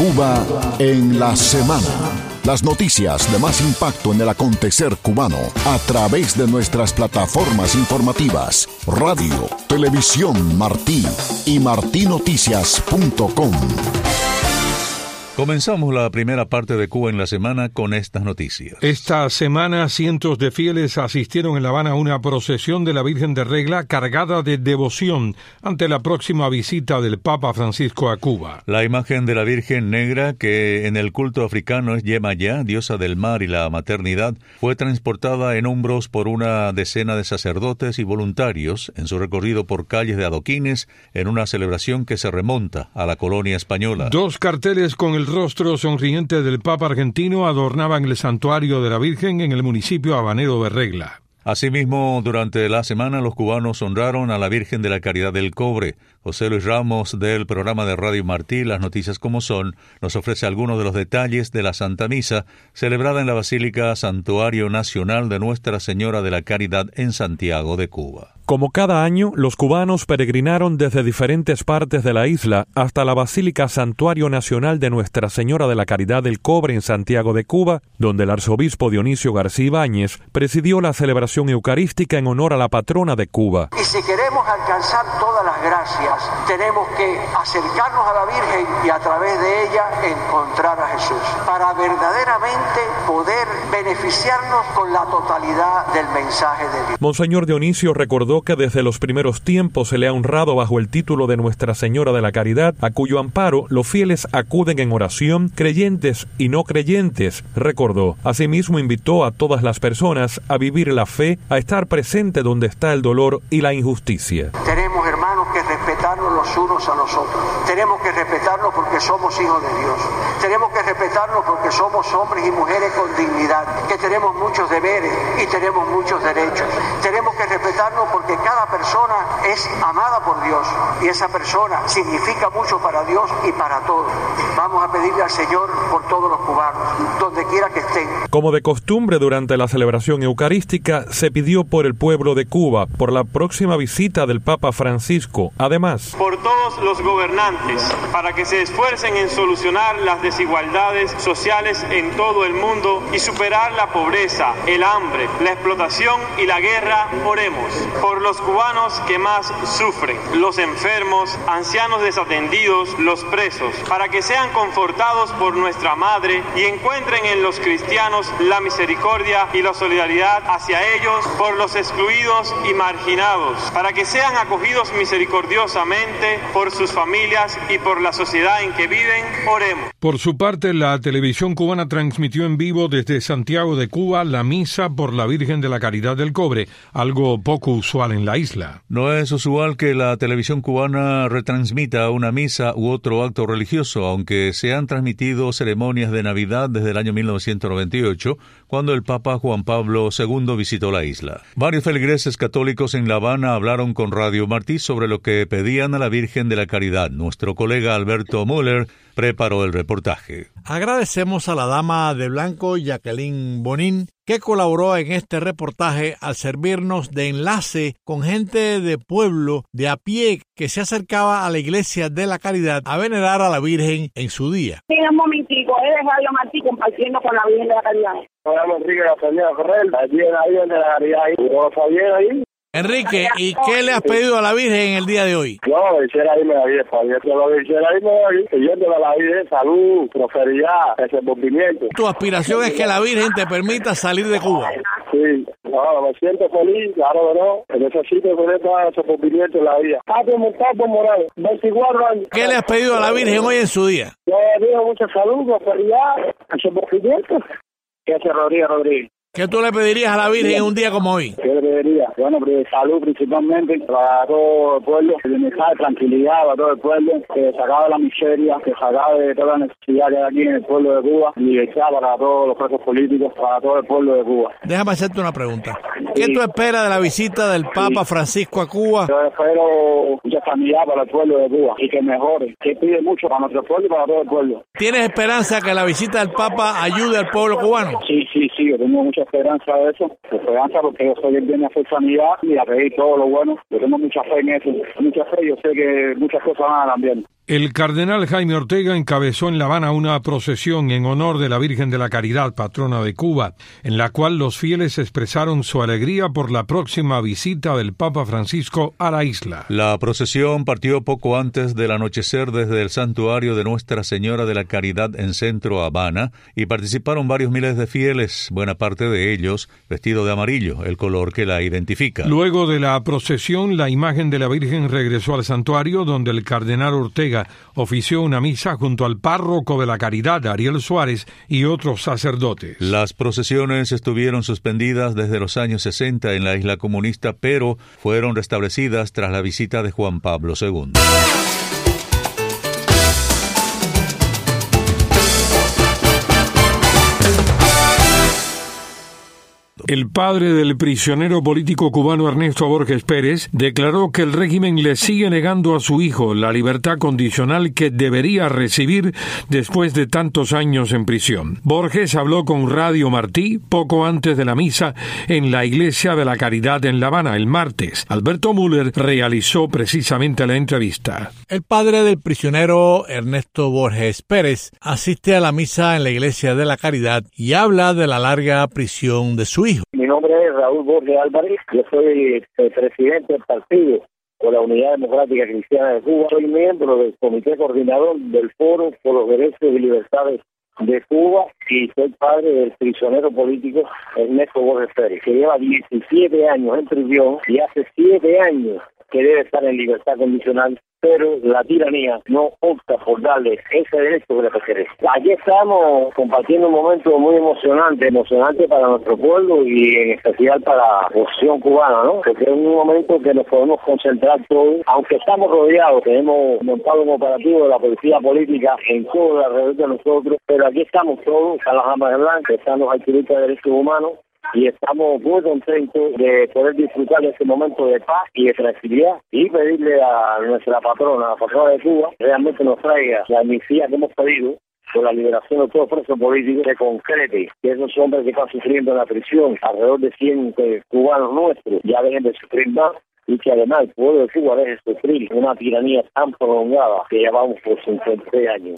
Cuba en la semana. Las noticias de más impacto en el acontecer cubano a través de nuestras plataformas informativas, radio, televisión Martí y martinoticias.com. Comenzamos la primera parte de Cuba en la semana con estas noticias. Esta semana, cientos de fieles asistieron en La Habana a una procesión de la Virgen de Regla cargada de devoción ante la próxima visita del Papa Francisco a Cuba. La imagen de la Virgen Negra, que en el culto africano es Yemayá, diosa del mar y la maternidad, fue transportada en hombros por una decena de sacerdotes y voluntarios en su recorrido por calles de adoquines en una celebración que se remonta a la colonia española. 2 carteles con el rostro sonriente del Papa argentino adornaban el santuario de la Virgen en el municipio habanero de Regla. Asimismo, durante la semana los cubanos honraron a la Virgen de la Caridad del Cobre. José Luis Ramos, del programa de Radio Martí, Las Noticias Como Son, nos ofrece algunos de los detalles de la Santa Misa celebrada en la Basílica Santuario Nacional de Nuestra Señora de la Caridad en Santiago de Cuba. Como cada año, los cubanos peregrinaron desde diferentes partes de la isla hasta la Basílica Santuario Nacional de Nuestra Señora de la Caridad del Cobre en Santiago de Cuba, donde el arzobispo Dionisio García Ibáñez presidió la celebración eucarística en honor a la patrona de Cuba. Y si queremos alcanzar todas las gracias, tenemos que acercarnos a la Virgen y a través de ella encontrar a Jesús, para verdaderamente poder beneficiarnos con la totalidad del mensaje de Dios. Monseñor Dionisio recordó que desde los primeros tiempos se le ha honrado bajo el título de Nuestra Señora de la Caridad, a cuyo amparo los fieles acuden en oración, creyentes y no creyentes, recordó. Asimismo invitó a todas las personas a vivir la fe, a estar presente donde está el dolor y la injusticia. Tenemos, hermanos, que respetarnos los unos a los otros. Tenemos que respetarnos porque somos hijos de Dios. Tenemos que respetarnos porque somos hombres y mujeres con dignidad, que tenemos muchos deberes y tenemos muchos derechos. Tenemos que respetarnos porque cada persona es amada por Dios y esa persona significa mucho para Dios y para todos. Vamos a pedirle al Señor por todos los cubanos, donde quiera que estén. Como de costumbre durante la celebración eucarística, se pidió por el pueblo de Cuba, por la próxima visita del Papa Francisco. Además, por todos los gobernantes, para que se esfuercen en solucionar las desigualdades sociales en todo el mundo y superar la pobreza, el hambre, la explotación y la guerra. Oremos por los cubanos que más sufren, los enfermos, ancianos desatendidos, los presos, para que sean confortados por nuestra Madre y encuentren en los cristianos la misericordia y la solidaridad hacia ellos, por los excluidos y marginados, para que sean acogidos misericordiosamente por sus familias y por la sociedad en que viven. Oremos. Por su parte, la televisión cubana transmitió en vivo desde Santiago de Cuba la misa por la Virgen de la Caridad del Cobre, algo poco usual en la isla. No es usual que la televisión cubana retransmita una misa u otro acto religioso, aunque se han transmitido ceremonias de Navidad desde el año 1998, cuando el Papa Juan Pablo II visitó la isla. Varios feligreses católicos en La Habana hablaron con Radio Martí sobre lo que pedían a la Virgen de la Caridad. Nuestro colega Alberto Müller preparó el reportaje. Agradecemos a la dama de blanco Jacqueline Bonin, que colaboró en este reportaje al servirnos de enlace con gente de pueblo de a pie que se acercaba a la iglesia de la Caridad a venerar a la Virgen en su día. Sí, un momentico, es Radio Martí compartiendo con la Virgen de la Caridad. Hola, Enrique, la señora Correl, allí en la Virgen de la Caridad, ¿todo está bien ahí? Enrique, ¿y qué le has pedido a la Virgen en el día de hoy? Yo quisiera irme a la Virgen, quisiera irme hoy, pidiéndole a la Virgen salud, prosperidad, desenvolvimiento. Tu aspiración es que la Virgen te permita salir de Cuba. Sí, no, me siento feliz, claro que no, necesito tener todo ese desenvolvimiento en la vida. Tapo Morales, 24 años. ¿Qué le has pedido a la Virgen hoy en su día? Yo le pido mucha salud, prosperidad, desenvolvimiento. ¿Qué hace Rodríguez? ¿Qué tú le pedirías a la Virgen en un día como hoy? ¿Qué le pediría? Bueno, salud principalmente para todo el pueblo, bienestar, tranquilidad para todo el pueblo, que se acabe la miseria, que se acabe toda la necesidad que hay aquí en el pueblo de Cuba, libertad para todos los presos políticos, para todo el pueblo de Cuba. Déjame hacerte una pregunta. ¿Qué tú esperas de la visita del Papa Francisco a Cuba? Yo espero mucha sanidad para el pueblo de Cuba y que mejore, que pide mucho para nuestro pueblo y para todo el pueblo. ¿Tienes esperanza que la visita del Papa ayude al pueblo cubano? Sí, yo tengo mucha esperanza de eso, esperanza porque yo soy el bien de hacer sanidad y a pedir todo lo bueno. Yo tengo mucha fe en eso, mucha fe, yo sé que muchas cosas van a cambiar. El cardenal Jaime Ortega encabezó en La Habana una procesión en honor de la Virgen de la Caridad, patrona de Cuba, en la cual los fieles expresaron su alegría por la próxima visita del Papa Francisco a la isla. La procesión partió poco antes del anochecer desde el santuario de Nuestra Señora de la Caridad en Centro Habana y participaron varios miles de fieles, buena parte de ellos vestidos de amarillo, el color que la identifica. Luego de la procesión, la imagen de la Virgen regresó al santuario, donde el cardenal Ortega ofició una misa junto al párroco de la Caridad, Ariel Suárez, y otros sacerdotes. Las procesiones estuvieron suspendidas desde los años 60 en la isla comunista, pero fueron restablecidas tras la visita de Juan Pablo II. El padre del prisionero político cubano Ernesto Borges Pérez declaró que el régimen le sigue negando a su hijo la libertad condicional que debería recibir después de tantos años en prisión. Borges habló con Radio Martí poco antes de la misa en la Iglesia de la Caridad en La Habana el martes. Alberto Müller realizó precisamente la entrevista. El padre del prisionero Ernesto Borges Pérez asiste a la misa en la Iglesia de la Caridad y habla de la larga prisión de su hijo. Mi nombre es Raúl Borges Álvarez, yo soy el presidente del partido por la Unidad Democrática Cristiana de Cuba. Soy miembro del comité coordinador del Foro por los Derechos y Libertades de Cuba y soy padre del prisionero político Ernesto Borges Pérez, que lleva 17 años en prisión y hace 7 años que debe estar en libertad condicional, pero la tiranía no opta por darle ese derecho que le pertenece. Aquí estamos compartiendo un momento muy emocionante para nuestro pueblo y en especial para la oposición cubana, ¿no? Porque es un momento que nos podemos concentrar todos, aunque estamos rodeados, tenemos montado un operativo de la policía política en todo alrededor de nosotros, pero aquí estamos todos, están las armas blancas, están los activistas de derechos humanos, y estamos muy contentos de poder disfrutar de este momento de paz y de tranquilidad y pedirle a nuestra patrona, la patrona de Cuba, realmente nos traiga la amnistía que hemos pedido por la liberación de todos los presos políticos, que concrete que esos hombres que están sufriendo en la prisión, alrededor de 100 cubanos nuestros, ya dejen de sufrir más y que además el pueblo de Cuba deje de sufrir una tiranía tan prolongada que llevamos por 53 años.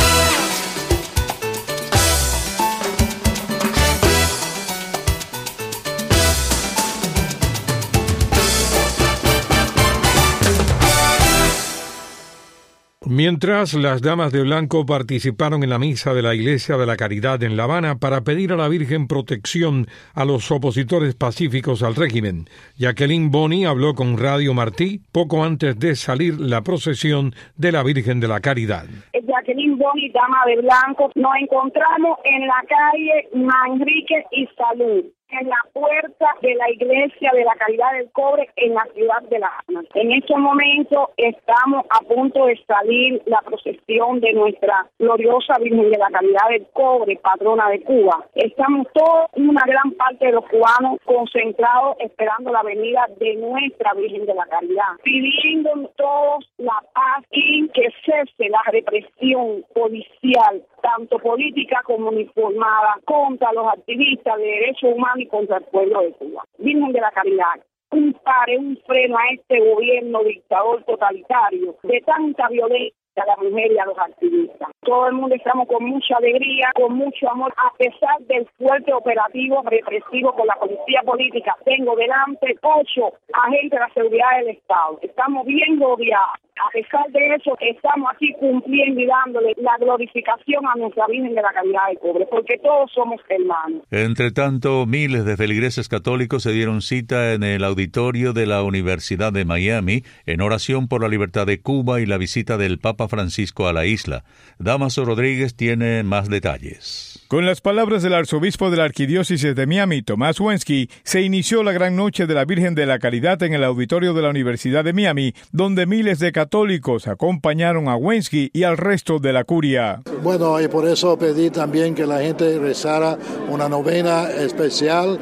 Mientras, las damas de blanco participaron en la misa de la Iglesia de la Caridad en La Habana para pedir a la Virgen protección a los opositores pacíficos al régimen. Jacqueline Boni habló con Radio Martí poco antes de salir la procesión de la Virgen de la Caridad. Jacqueline Boni, dama de blanco, nos encontramos en la calle Manrique y Salud, en la puerta de la Iglesia de la Caridad del Cobre en la ciudad de La Habana. En este momento estamos a punto de salir la procesión de nuestra gloriosa Virgen de la Caridad del Cobre, patrona de Cuba. Estamos todos, una gran parte de los cubanos, concentrados esperando la venida de nuestra Virgen de la Caridad, pidiendo todos la paz y que cese la represión policial, tanto política como uniformada, contra los activistas de derechos humanos y contra el pueblo de Cuba. Virgen de la Caridad, un freno a este gobierno dictador totalitario de tanta violencia a la mujer y a los activistas. Todo el mundo estamos con mucha alegría, con mucho amor, a pesar del fuerte operativo represivo con la policía política. Tengo delante 8 agentes de la seguridad del Estado. Estamos bien rodeados. A pesar de eso, estamos aquí cumpliendo y dándole la glorificación a nuestra Virgen de la Caridad del Cobre, porque todos somos hermanos. Entre tanto, miles de feligreses católicos se dieron cita en el auditorio de la Universidad de Miami en oración por la libertad de Cuba y la visita del Papa Francisco a la isla. Damaso Rodríguez tiene más detalles. Con las palabras del arzobispo de la Arquidiócesis de Miami, Tomás Wensky, se inició la Gran Noche de la Virgen de la Caridad en el auditorio de la Universidad de Miami, donde miles de católicos acompañaron a Wensky y al resto de la curia. Bueno, y por eso pedí también que la gente rezara una novena especial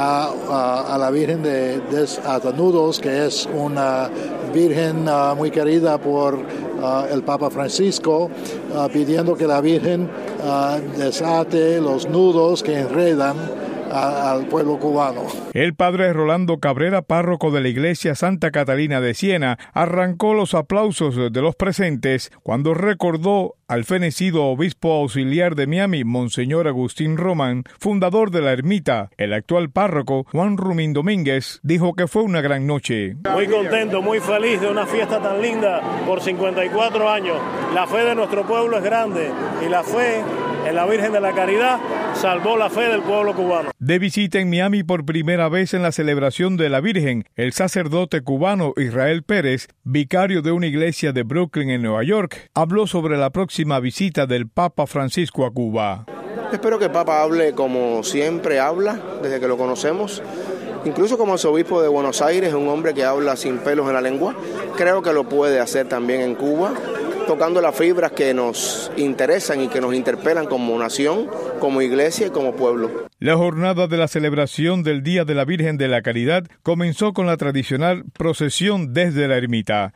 a la Virgen de Desatanudos, que es una Virgen muy querida por el Papa Francisco, pidiendo que la Virgen desate los nudos que enredan al pueblo cubano. El padre Rolando Cabrera, párroco de la iglesia Santa Catalina de Siena, arrancó los aplausos de los presentes cuando recordó al fenecido obispo auxiliar de Miami, Monseñor Agustín Román, fundador de la ermita. El actual párroco, Juan Rumín Domínguez, dijo que fue una gran noche. Muy contento, muy feliz de una fiesta tan linda por 54 años. La fe de nuestro pueblo es grande y la fe en la Virgen de la Caridad salvó la fe del pueblo cubano. De visita en Miami por primera vez en la celebración de la Virgen, el sacerdote cubano Israel Pérez, vicario de una iglesia de Brooklyn en Nueva York, habló sobre la próxima visita del Papa Francisco a Cuba. Espero que el Papa hable como siempre habla, desde que lo conocemos. Incluso como arzobispo de Buenos Aires, un hombre que habla sin pelos en la lengua. Creo que lo puede hacer también en Cuba, tocando las fibras que nos interesan y que nos interpelan como nación, como iglesia y como pueblo. La jornada de la celebración del Día de la Virgen de la Caridad comenzó con la tradicional procesión desde la ermita.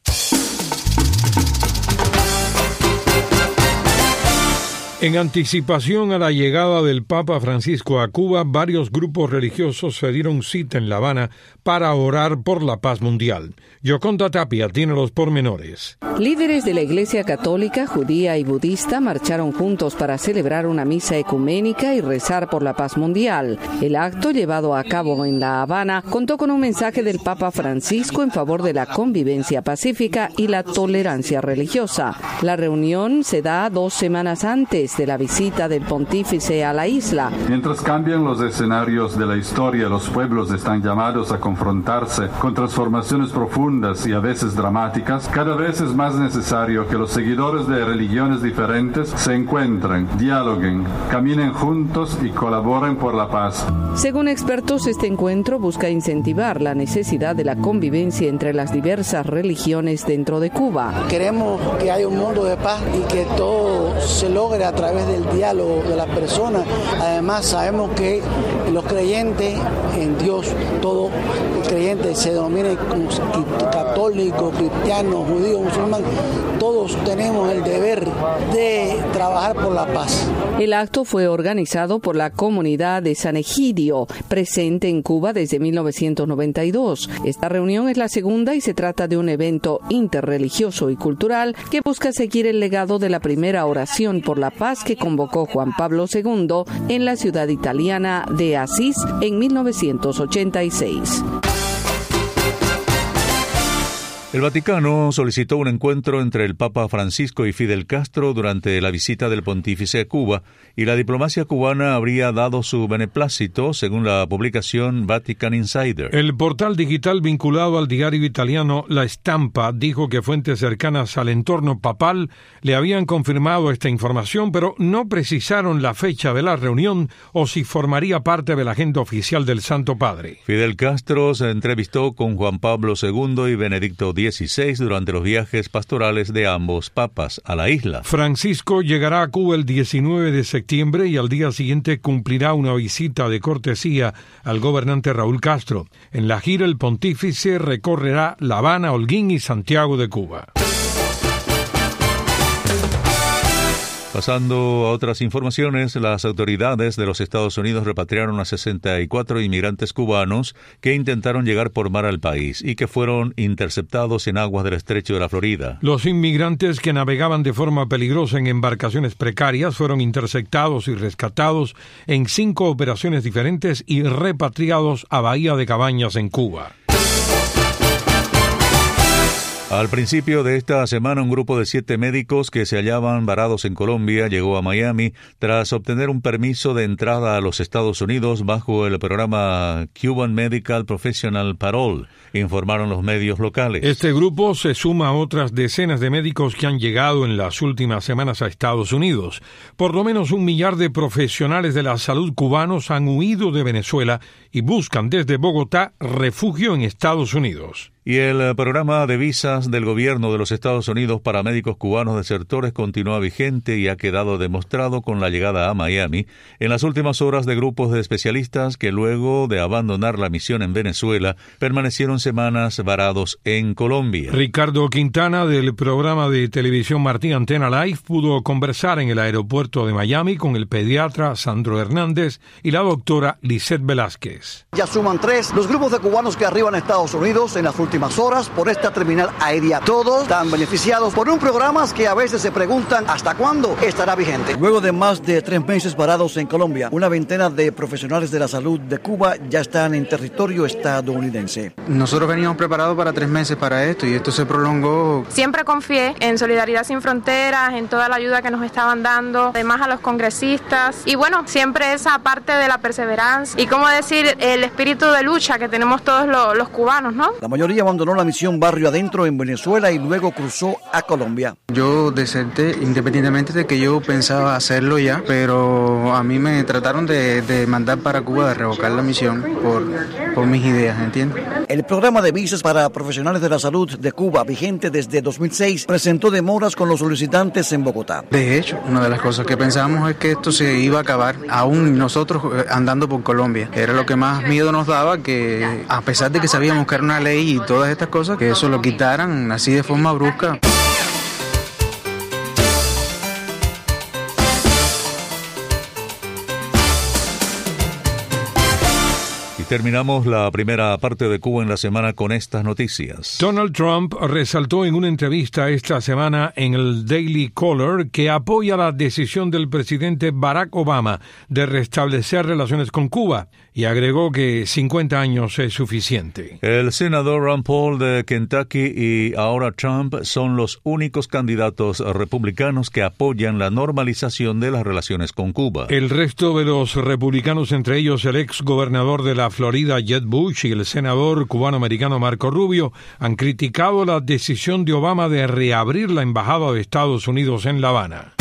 En anticipación a la llegada del Papa Francisco a Cuba, varios grupos religiosos se dieron cita en La Habana para orar por la paz mundial. Yoconda Tapia tiene los pormenores. Líderes de la Iglesia Católica, Judía y Budista marcharon juntos para celebrar una misa ecuménica y rezar por la paz mundial. El acto, llevado a cabo en La Habana, contó con un mensaje del Papa Francisco en favor de la convivencia pacífica y la tolerancia religiosa. La reunión se da 2 semanas antes de la visita del pontífice a la isla. Mientras cambian los escenarios de la historia, los pueblos están llamados a confrontarse con transformaciones profundas y a veces dramáticas. Cada vez es más necesario que los seguidores de religiones diferentes se encuentren, dialoguen, caminen juntos y colaboren por la paz. Según expertos, este encuentro busca incentivar la necesidad de la convivencia entre las diversas religiones dentro de Cuba. Queremos que haya un mundo de paz y que todo se logre a través del diálogo de las personas. Además, sabemos que los creyentes en Dios, todo creyente se denomine como católico, cristiano, judío, musulmán, todos tenemos el deber de trabajar por la paz. El acto fue organizado por la comunidad de San Egidio, presente en Cuba desde 1992. Esta reunión es la segunda y se trata de un evento interreligioso y cultural que busca seguir el legado de la primera oración por la paz que convocó Juan Pablo II en la ciudad italiana de Asís en 1986. El Vaticano solicitó un encuentro entre el Papa Francisco y Fidel Castro durante la visita del pontífice a Cuba, y la diplomacia cubana habría dado su beneplácito, según la publicación Vatican Insider. El portal digital vinculado al diario italiano La Stampa dijo que fuentes cercanas al entorno papal le habían confirmado esta información, pero no precisaron la fecha de la reunión o si formaría parte de la agenda oficial del Santo Padre. Fidel Castro se entrevistó con Juan Pablo II y Benedicto XVI durante los viajes pastorales de ambos papas a la isla. Francisco llegará a Cuba el 19 de septiembre y al día siguiente cumplirá una visita de cortesía al gobernante Raúl Castro. En la gira, el pontífice recorrerá La Habana, Holguín y Santiago de Cuba. Pasando a otras informaciones, las autoridades de los Estados Unidos repatriaron a 64 inmigrantes cubanos que intentaron llegar por mar al país y que fueron interceptados en aguas del Estrecho de la Florida. Los inmigrantes que navegaban de forma peligrosa en embarcaciones precarias fueron interceptados y rescatados en 5 operaciones diferentes y repatriados a Bahía de Cabañas en Cuba. Al principio de esta semana, un grupo de 7 médicos que se hallaban varados en Colombia llegó a Miami tras obtener un permiso de entrada a los Estados Unidos bajo el programa Cuban Medical Professional Parole, informaron los medios locales. Este grupo se suma a otras decenas de médicos que han llegado en las últimas semanas a Estados Unidos. Por lo menos 1 millar de profesionales de la salud cubanos han huido de Venezuela y buscan desde Bogotá refugio en Estados Unidos. Y el programa de visas del gobierno de los Estados Unidos para médicos cubanos desertores continúa vigente y ha quedado demostrado con la llegada a Miami en las últimas horas de grupos de especialistas que luego de abandonar la misión en Venezuela permanecieron semanas varados en Colombia. Ricardo Quintana del programa de televisión Martí Antena Live pudo conversar en el aeropuerto de Miami con el pediatra Sandro Hernández y la doctora Lisette Velázquez. Ya suman 3 los grupos de cubanos que arriban a Estados Unidos en las últimas horas por esta terminal aérea. Todos están beneficiados por un programa que a veces se preguntan hasta cuándo estará vigente. Luego de más de 3 meses varados en Colombia, una veintena de profesionales de la salud de Cuba ya están en territorio estadounidense. Nosotros veníamos preparados para 3 meses para esto y esto se prolongó. Siempre confié en Solidaridad Sin Fronteras, en toda la ayuda que nos estaban dando, además a los congresistas y bueno, siempre esa parte de la perseverancia y como decir el espíritu de lucha que tenemos todos los cubanos, ¿no? La mayoría abandonó la misión barrio adentro en Venezuela y luego cruzó a Colombia. Yo deserté independientemente de que yo pensaba hacerlo ya, pero a mí me trataron de mandar para Cuba, de revocar la misión por mis ideas, ¿entiendes? El programa de visas para profesionales de la salud de Cuba, vigente desde 2006, presentó demoras con los solicitantes en Bogotá. De hecho, una de las cosas que pensamos es que esto se iba a acabar, aún nosotros andando por Colombia. Era lo que más miedo nos daba, que a pesar de que sabíamos que era una ley y todas estas cosas, que eso lo quitaran así de forma brusca. Terminamos la primera parte de Cuba en la semana con estas noticias. Donald Trump resaltó en una entrevista esta semana en el Daily Caller que apoya la decisión del presidente Barack Obama de restablecer relaciones con Cuba y agregó que 50 años es suficiente. El senador Rand Paul de Kentucky y ahora Trump son los únicos candidatos republicanos que apoyan la normalización de las relaciones con Cuba. El resto de los republicanos, entre ellos el ex gobernador de la Florida, Jeb Bush, y el senador cubano-americano Marco Rubio, han criticado la decisión de Obama de reabrir la embajada de Estados Unidos en La Habana.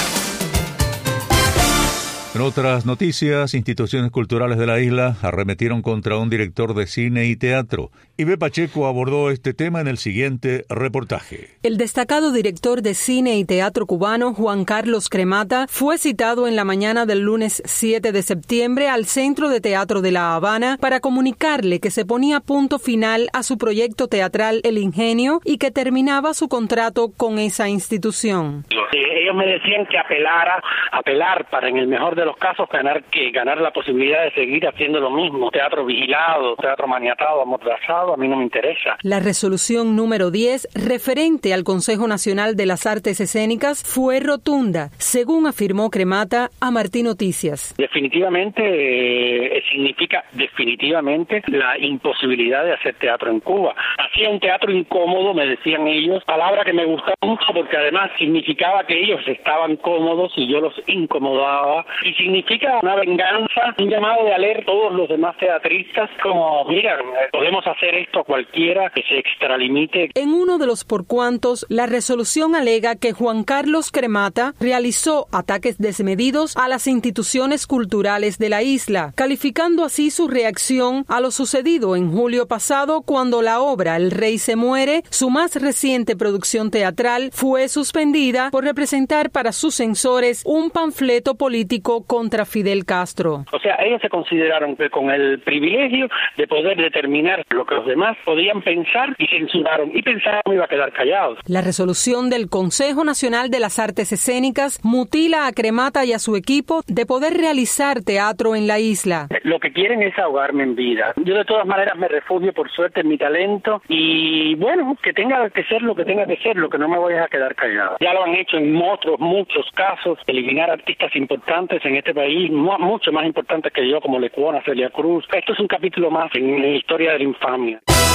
En otras noticias, instituciones culturales de la isla arremetieron contra un director de cine y teatro. Ibe Pacheco abordó este tema en el siguiente reportaje. El destacado director de cine y teatro cubano, Juan Carlos Cremata, fue citado en la mañana del lunes 7 de septiembre al Centro de Teatro de La Habana para comunicarle que se ponía punto final a su proyecto teatral El Ingenio y que terminaba su contrato con esa institución. Ellos me decían que apelar para, en el mejor de los casos, ganar la posibilidad de seguir haciendo lo mismo. Teatro vigilado, teatro maniatado, amordazado, a mí no me interesa. La resolución número 10, referente al Consejo Nacional de las Artes Escénicas, fue rotunda, según afirmó Cremata a Martí Noticias. Definitivamente significa la imposibilidad de hacer teatro en Cuba. Hacía un teatro incómodo, me decían ellos, palabra que me gustaba mucho porque además significaba que ellos estaban cómodos y yo los incomodaba, y significa una venganza, un llamado de alerta a todos los demás teatristas como, mira, podemos hacer esto a cualquiera que se extralimite. En uno de los porcuantos, la resolución alega que Juan Carlos Cremata realizó ataques desmedidos a las instituciones culturales de la isla, calificando así su reacción a lo sucedido en julio pasado cuando la obra El Rey se muere, su más reciente producción teatral, fue suspendida por representar para sus censores un panfleto político contra Fidel Castro. O sea, ellos se consideraron que con el privilegio de poder determinar lo que los demás podían pensar y censuraron, y pensaron que iba a quedar callados. La resolución del Consejo Nacional de las Artes Escénicas mutila a Cremata y a su equipo de poder realizar teatro en la isla. Lo que quieren es ahogarme en vida. Yo de todas maneras me refugio por suerte en mi talento y bueno, que tenga que ser lo que tenga que ser, lo que no me voy a quedar callado. Ya lo han hecho en muchos casos, eliminar artistas importantes en este país, mucho más importantes que yo, como Lecuona, Celia Cruz. Esto es un capítulo más en la historia de la infamia.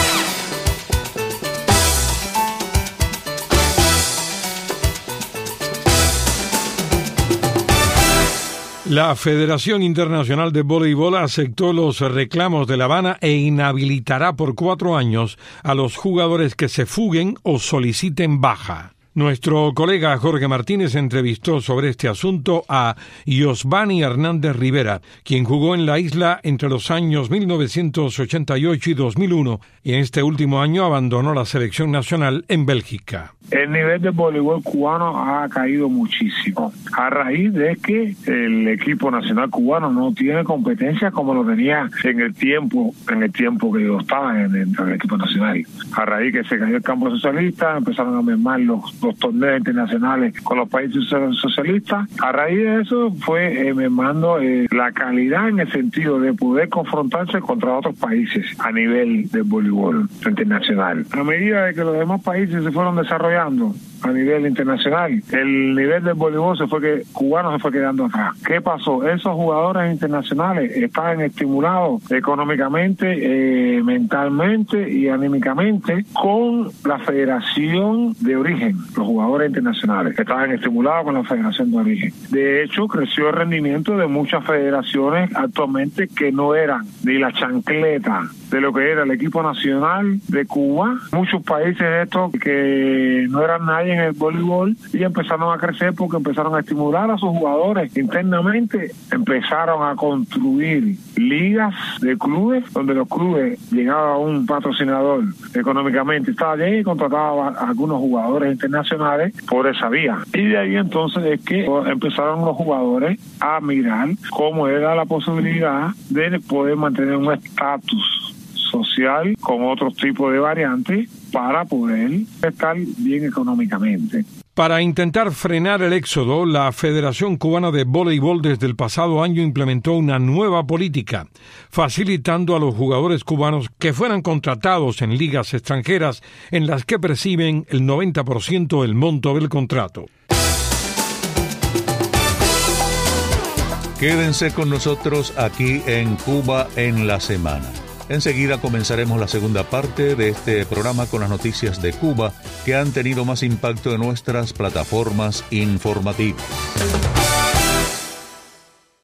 La Federación Internacional de Voleibol aceptó los reclamos de La Habana e inhabilitará por 4 años a los jugadores que se fuguen o soliciten baja. Nuestro colega Jorge Martínez entrevistó sobre este asunto a Yosvani Hernández Rivera, quien jugó en la isla entre los años 1988 y 2001, y en este último año abandonó la selección nacional en Bélgica. El nivel del voleibol cubano ha caído muchísimo a raíz de que el equipo nacional cubano no tiene competencia como lo tenía en el tiempo que yo estaba en el equipo nacional. A raíz que se cayó el campo socialista, empezaron a mermar los torneos internacionales con los países socialistas. A raíz de eso fue mermando la calidad en el sentido de poder confrontarse contra otros países a nivel del voleibol internacional. A medida de que los demás países se fueron desarrollando a nivel internacional, el nivel del voleibol cubano se fue quedando atrás. ¿Qué pasó? Esos jugadores internacionales estaban estimulados económicamente, mentalmente y anímicamente con la federación de origen. Los jugadores internacionales estaban estimulados con la federación de origen. De hecho, creció el rendimiento de muchas federaciones actualmente que no eran ni la chancleta de lo que era el equipo nacional de Cuba. Muchos países estos que no eran nadie en el voleibol y empezaron a crecer porque empezaron a estimular a sus jugadores internamente, empezaron a construir ligas de clubes donde los clubes llegaba a un patrocinador económicamente, estaba bien y contrataba a algunos jugadores internacionales por esa vía. Y de ahí entonces es que empezaron los jugadores a mirar cómo era la posibilidad de poder mantener un estatus social con otro tipo de variantes para poder estar bien económicamente. Para intentar frenar el éxodo, la Federación Cubana de Voleibol desde el pasado año implementó una nueva política, facilitando a los jugadores cubanos que fueran contratados en ligas extranjeras en las que perciben el 90% del monto del contrato. Quédense con nosotros aquí en Cuba en la Semana. Enseguida comenzaremos la segunda parte de este programa con las noticias de Cuba que han tenido más impacto en nuestras plataformas informativas.